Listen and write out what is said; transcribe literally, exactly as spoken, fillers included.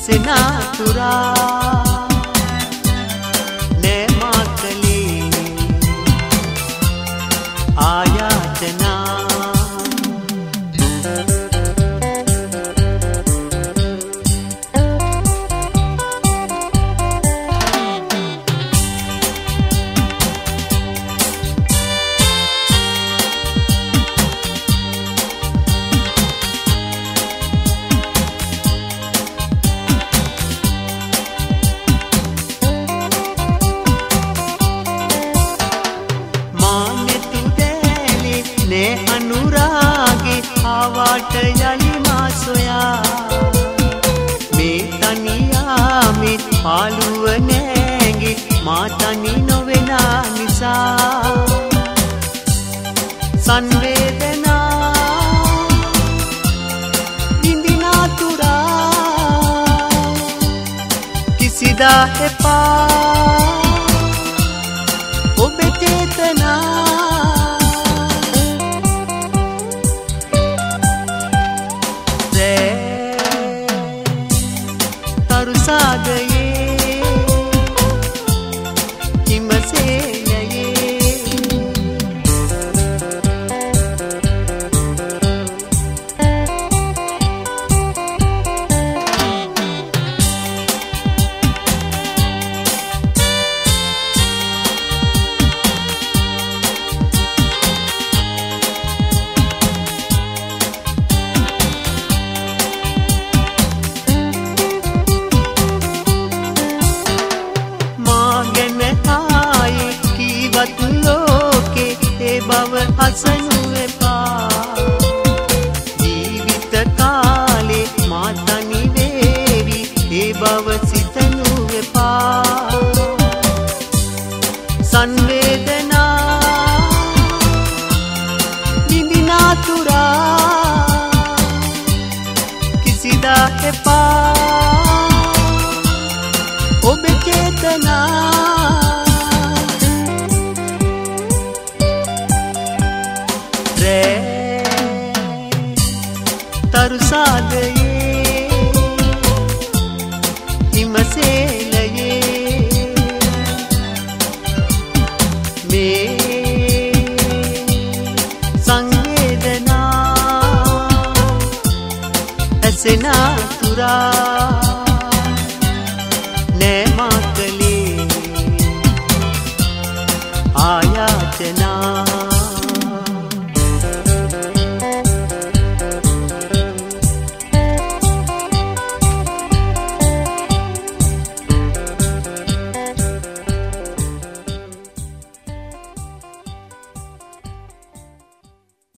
ඇසෙනා තුරා නෑ මාකලේ ආයාචනා නේ අනුරාගේ ආවාට යලි මා සොයා මේ තනියා මේ පාළුව නෑගේ මා තනි නොවෙන නිසා සංවේදනා විඳිනා තුරා කිසිදා එපා ඔබේ චේතනා තරුසාදයේ හිමසේලයේ ලෝකේ ඒ බව අසනු එපා ජීවිත කාලේ මා තනි වේවි ඒ බව සිතනු එපා සංවේදනා විඳිනා තුරා කිසිදා එපා ඔබේ චේතනා තරුසාදයේ හිමසේලයේ මේ සංවේදනා ඇසෙනා තුරා